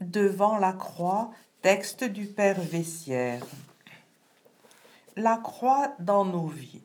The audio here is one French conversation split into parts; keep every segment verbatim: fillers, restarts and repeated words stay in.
Devant la croix, texte du Père Vessière. La croix dans nos vies.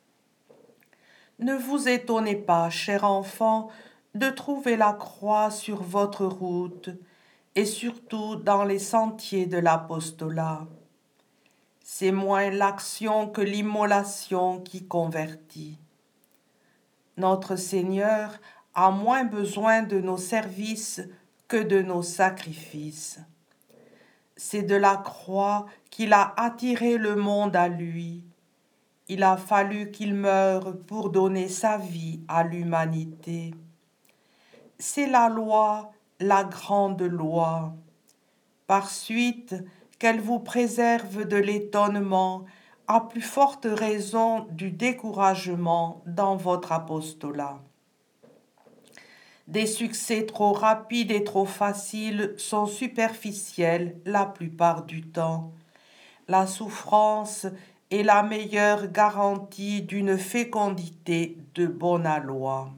Ne vous étonnez pas, cher enfant, de trouver la croix sur votre route et surtout dans les sentiers de l'apostolat. C'est moins l'action que l'immolation qui convertit. Notre Seigneur a moins besoin de nos services que de nos sacrifices. C'est de la croix qu'il a attiré le monde à lui. Il a fallu qu'il meure pour donner sa vie à l'humanité. C'est la loi, la grande loi. Par suite, qu'elle vous préserve de l'étonnement, à plus forte raison du découragement dans votre apostolat. Des succès trop rapides et trop faciles sont superficiels la plupart du temps. La souffrance est la meilleure garantie d'une fécondité de bonne aloi.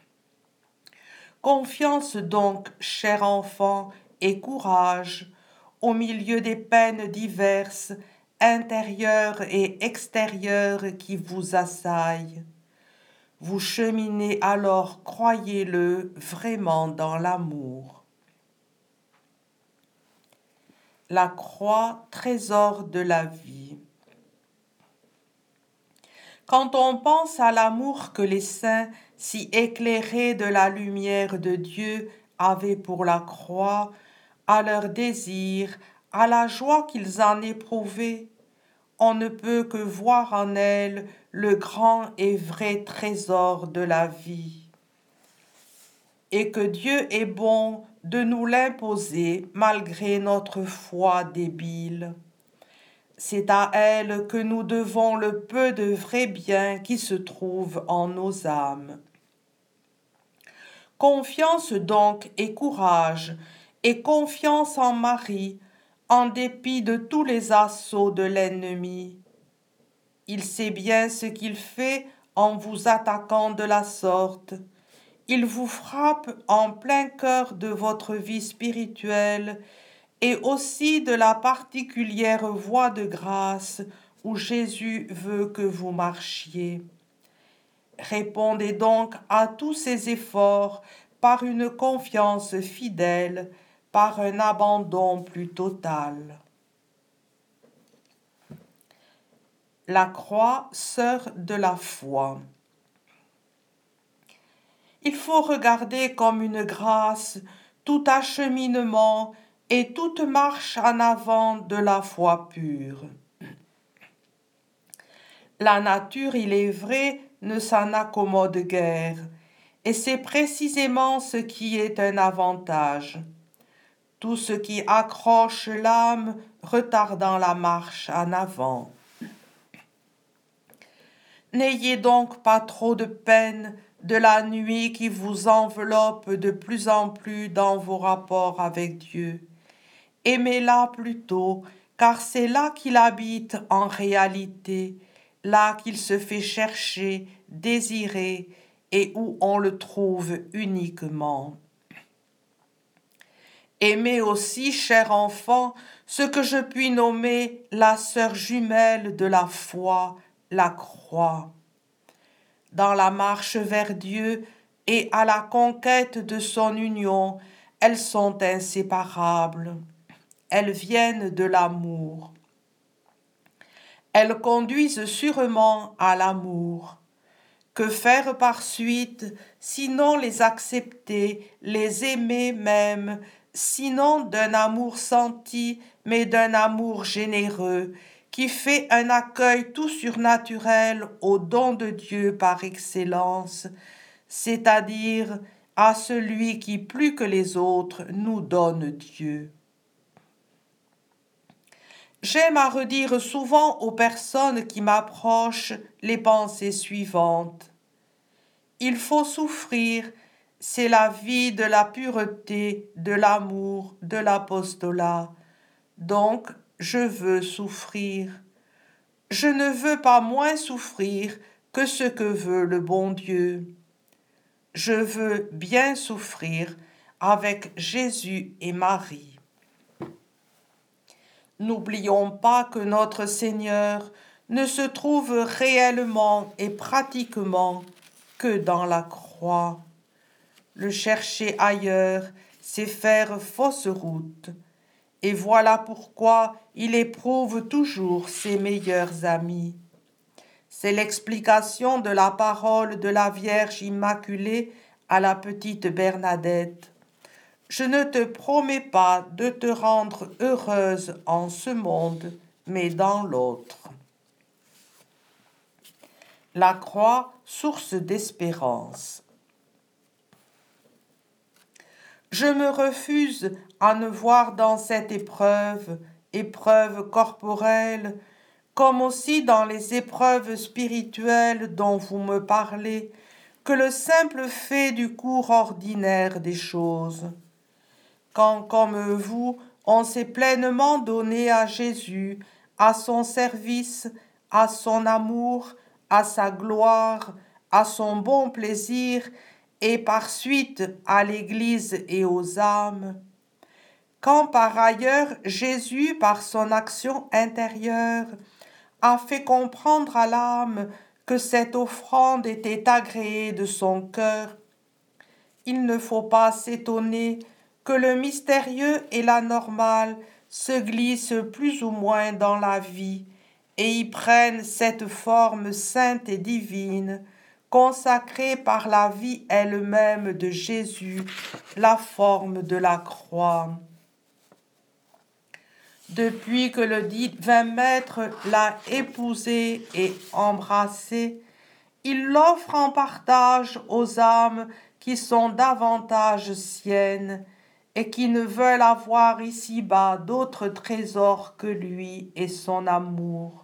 Confiance donc, cher enfant, et courage, au milieu des peines diverses, intérieures et extérieures qui vous assaillent. Vous cheminez alors, croyez-le, vraiment dans l'amour. La croix, trésor de la vie. Quand on pense à l'amour que les saints, si éclairés de la lumière de Dieu, avaient pour la croix, à leur désir, à la joie qu'ils en éprouvaient, on ne peut que voir en elle le grand et vrai trésor de la vie. Et que Dieu est bon de nous l'imposer malgré notre foi débile. C'est à elle que nous devons le peu de vrai bien qui se trouve en nos âmes. Confiance donc et courage, et confiance en Marie, en dépit de tous les assauts de l'ennemi. Il sait bien ce qu'il fait en vous attaquant de la sorte. Il vous frappe en plein cœur de votre vie spirituelle et aussi de la particulière voie de grâce où Jésus veut que vous marchiez. Répondez donc à tous ces efforts par une confiance fidèle, par un abandon plus total. La croix, sœur de la foi. Il faut regarder comme une grâce tout acheminement et toute marche en avant de la foi pure. La nature, il est vrai, ne s'en accommode guère, et c'est précisément ce qui est un avantage. Tout ce qui accroche l'âme retardant la marche en avant. N'ayez donc pas trop de peine de la nuit qui vous enveloppe de plus en plus dans vos rapports avec Dieu. Aimez-la plutôt, car c'est là qu'il habite en réalité, là qu'il se fait chercher, désirer, et où on le trouve uniquement. Aimez aussi, cher enfant, ce que je puis nommer la sœur jumelle de la foi, la croix. Dans la marche vers Dieu et à la conquête de son union, elles sont inséparables. Elles viennent de l'amour. Elles conduisent sûrement à l'amour. Que faire par suite, sinon les accepter, les aimer même, sinon d'un amour senti, mais d'un amour généreux, qui fait un accueil tout surnaturel au don de Dieu par excellence, c'est-à-dire à celui qui, plus que les autres, nous donne Dieu. J'aime à redire souvent aux personnes qui m'approchent les pensées suivantes. Il faut souffrir, c'est la vie de la pureté, de l'amour, de l'apostolat. Donc, je veux souffrir. Je ne veux pas moins souffrir que ce que veut le bon Dieu. Je veux bien souffrir avec Jésus et Marie. N'oublions pas que notre Seigneur ne se trouve réellement et pratiquement que dans la croix. Le chercher ailleurs, c'est faire fausse route. Et voilà pourquoi il éprouve toujours ses meilleurs amis. C'est l'explication de la parole de la Vierge Immaculée à la petite Bernadette. Je ne te promets pas de te rendre heureuse en ce monde, mais dans l'autre. La croix, source d'espérance. Je me refuse à ne voir dans cette épreuve, épreuve corporelle, comme aussi dans les épreuves spirituelles dont vous me parlez, que le simple fait du cours ordinaire des choses. Quand, comme vous, on s'est pleinement donné à Jésus, à son service, à son amour, à sa gloire, à son bon plaisir, et par suite à l'Église et aux âmes. Quand par ailleurs Jésus, par son action intérieure, a fait comprendre à l'âme que cette offrande était agréée de son cœur, il ne faut pas s'étonner que le mystérieux et la normale se glissent plus ou moins dans la vie et y prennent cette forme sainte et divine, consacrée par la vie elle-même de Jésus, la forme de la croix. Depuis que le divin Maître l'a épousée et embrassée, il l'offre en partage aux âmes qui sont davantage siennes et qui ne veulent avoir ici-bas d'autre trésor que lui et son amour.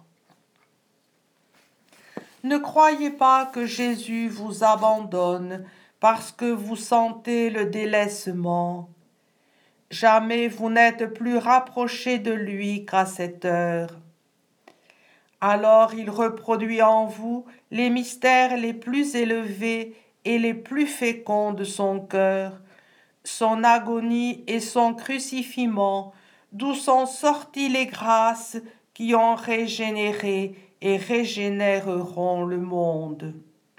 Ne croyez pas que Jésus vous abandonne parce que vous sentez le délaissement. Jamais vous n'êtes plus rapproché de lui qu'à cette heure. Alors il reproduit en vous les mystères les plus élevés et les plus féconds de son cœur, son agonie et son crucifixion, d'où sont sorties les grâces qui ont régénéré et régénéreront le monde.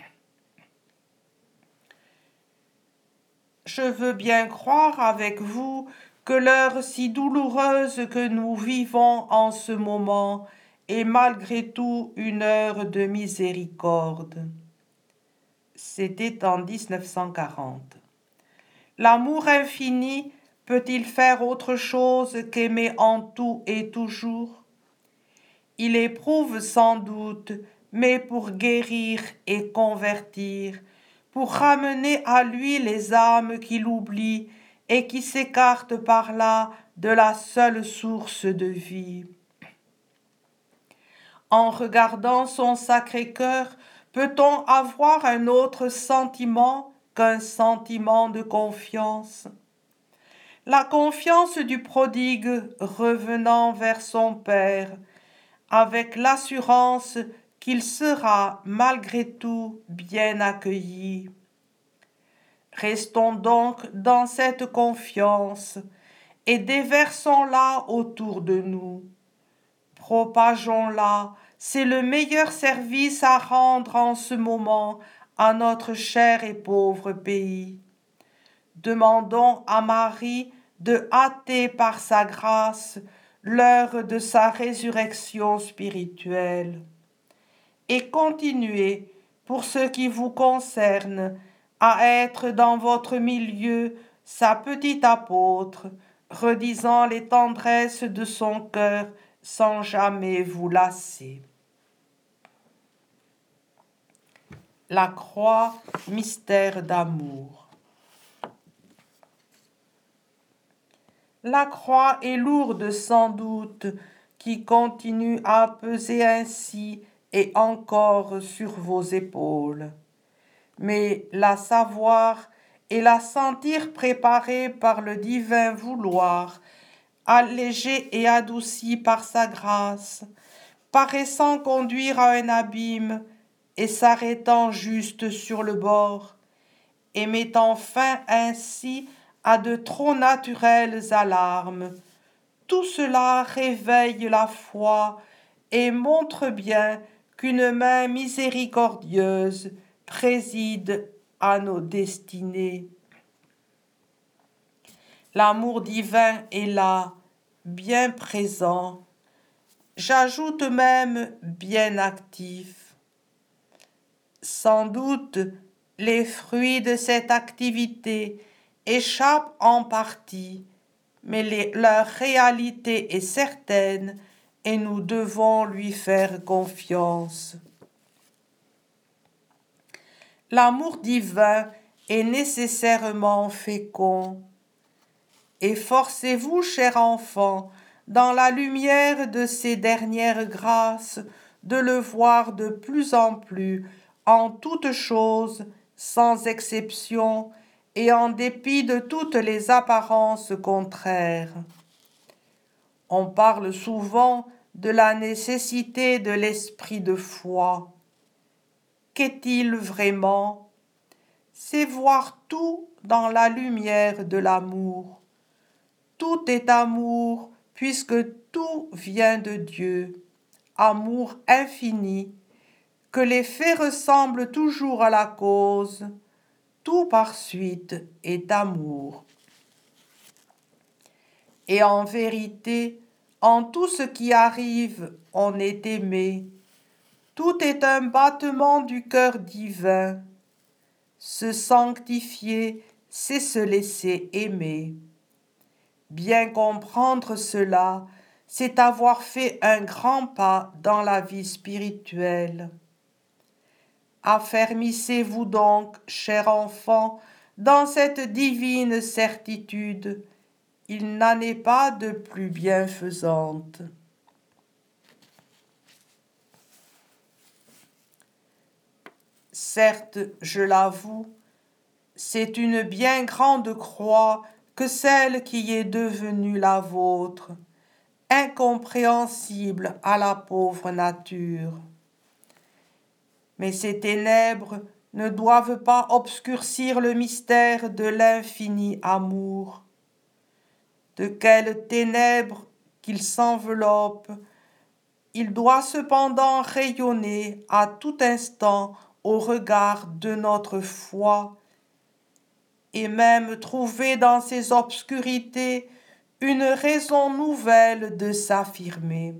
Je veux bien croire avec vous que l'heure si douloureuse que nous vivons en ce moment est malgré tout une heure de miséricorde. C'était en dix-neuf cent quarante. L'amour infini peut-il faire autre chose qu'aimer en tout et toujours? Il éprouve sans doute, mais pour guérir et convertir, pour ramener à lui les âmes qui l'oublient et qui s'écartent par là de la seule source de vie. En regardant son Sacré-Cœur, peut-on avoir un autre sentiment qu'un sentiment de confiance? La confiance du prodigue revenant vers son Père, avec l'assurance qu'il sera malgré tout bien accueilli. Restons donc dans cette confiance et déversons-la autour de nous. Propageons-la, c'est le meilleur service à rendre en ce moment à notre cher et pauvre pays. Demandons à Marie de hâter par sa grâce l'heure de sa résurrection spirituelle. Et continuez, pour ce qui vous concerne, à être dans votre milieu sa petite apôtre, redisant les tendresses de son cœur sans jamais vous lasser. La croix, mystère d'amour. La croix est lourde sans doute, qui continue à peser ainsi et encore sur vos épaules. Mais la savoir et la sentir préparée par le divin vouloir, allégée et adoucie par sa grâce, paraissant conduire à un abîme et s'arrêtant juste sur le bord, et mettant fin ainsi à de trop naturelles alarmes, tout cela réveille la foi et montre bien qu'une main miséricordieuse préside à nos destinées. L'amour divin est là, bien présent, j'ajoute même bien actif. Sans doute, les fruits de cette activité échappent en partie, mais les- leur réalité est certaine et nous devons lui faire confiance. L'amour divin est nécessairement fécond. Efforcez-vous, cher enfant, dans la lumière de ces dernières grâces, de le voir de plus en plus, en toutes choses, sans exception, et en dépit de toutes les apparences contraires. On parle souvent de la nécessité de l'esprit de foi. Qu'est-il vraiment? C'est voir tout dans la lumière de l'amour. Tout est amour, puisque tout vient de Dieu, amour infini, que les faits ressemblent toujours à la cause, tout par suite est amour. Et en vérité, en tout ce qui arrive, on est aimé. Tout est un battement du cœur divin. Se sanctifier, c'est se laisser aimer. Bien comprendre cela, c'est avoir fait un grand pas dans la vie spirituelle. Affermissez-vous donc, cher enfant, dans cette divine certitude. Il n'en est pas de plus bienfaisante. Certes, je l'avoue, c'est une bien grande croix que celle qui est devenue la vôtre, incompréhensible à la pauvre nature. Mais ces ténèbres ne doivent pas obscurcir le mystère de l'infini amour. De quelles ténèbres qu'il s'enveloppe, il doit cependant rayonner à tout instant au regard de notre foi, et même trouver dans ces obscurités une raison nouvelle de s'affirmer.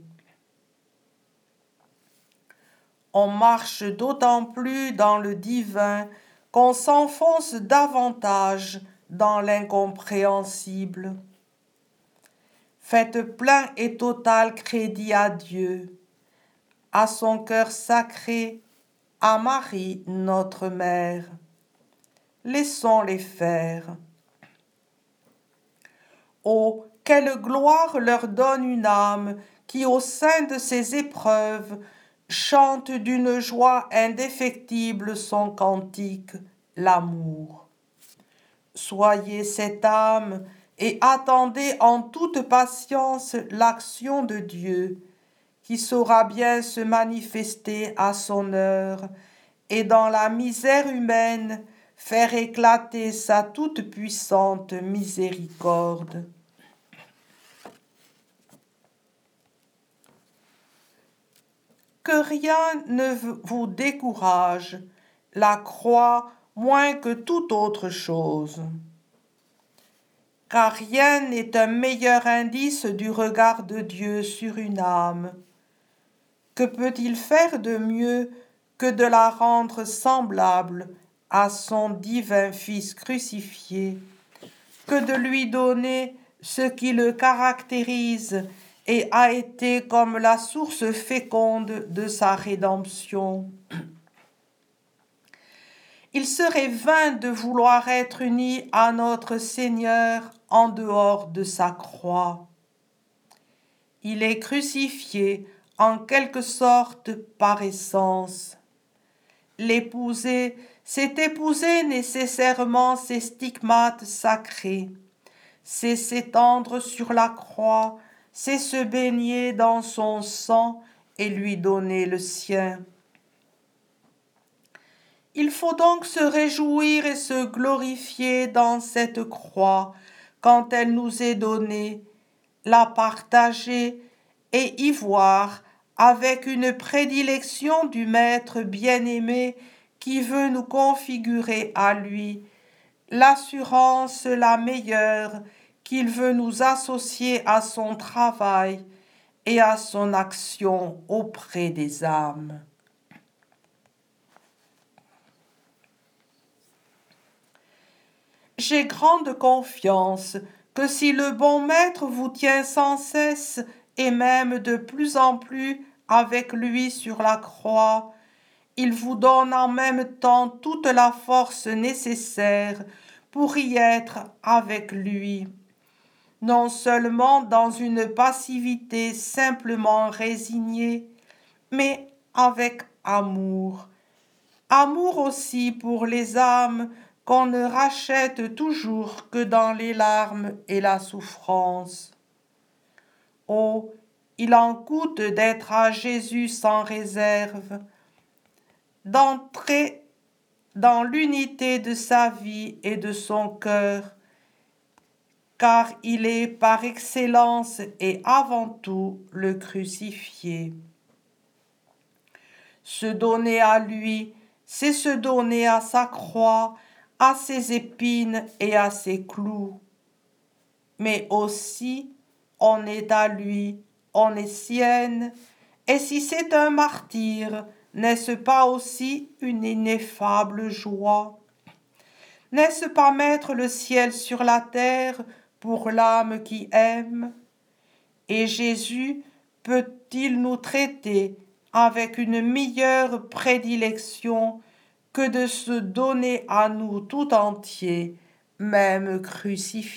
On marche d'autant plus dans le divin qu'on s'enfonce davantage dans l'incompréhensible. Faites plein et total crédit à Dieu, à son cœur sacré, à Marie, notre mère. Laissons-les faire. Oh, quelle gloire leur donne une âme qui, au sein de ses épreuves, chante d'une joie indéfectible son cantique, l'amour. Soyez cette âme et attendez en toute patience l'action de Dieu, qui saura bien se manifester à son heure et dans la misère humaine faire éclater sa toute-puissante miséricorde. Que rien ne vous décourage, la croix moins que toute autre chose. Car rien n'est un meilleur indice du regard de Dieu sur une âme. Que peut-il faire de mieux que de la rendre semblable à son divin Fils crucifié, que de lui donner ce qui le caractérise et a été comme la source féconde de sa rédemption. Il serait vain de vouloir être uni à notre Seigneur en dehors de sa croix. Il est crucifié en quelque sorte par essence. L'épouser, c'est épouser nécessairement ses stigmates sacrés, c'est s'étendre sur la croix, c'est se baigner dans son sang et lui donner le sien. Il faut donc se réjouir et se glorifier dans cette croix quand elle nous est donnée, la partager et y voir, avec une prédilection du Maître bien-aimé qui veut nous configurer à lui, l'assurance la meilleure qu'il veut nous associer à son travail et à son action auprès des âmes. J'ai grande confiance que si le bon Maître vous tient sans cesse et même de plus en plus avec lui sur la croix, il vous donne en même temps toute la force nécessaire pour y être avec lui, non seulement dans une passivité simplement résignée, mais avec amour. Amour aussi pour les âmes qu'on ne rachète toujours que dans les larmes et la souffrance. Oh, il en coûte d'être à Jésus sans réserve, d'entrer dans l'unité de sa vie et de son cœur, car il est par excellence et avant tout le crucifié. Se donner à lui, c'est se donner à sa croix, à ses épines et à ses clous. Mais aussi, on est à lui, on est sienne, et si c'est un martyre, n'est-ce pas aussi une ineffable joie? N'est-ce pas mettre le ciel sur la terre pour l'âme qui aime? Et Jésus peut-il nous traiter avec une meilleure prédilection que de se donner à nous tout entier, même crucifié?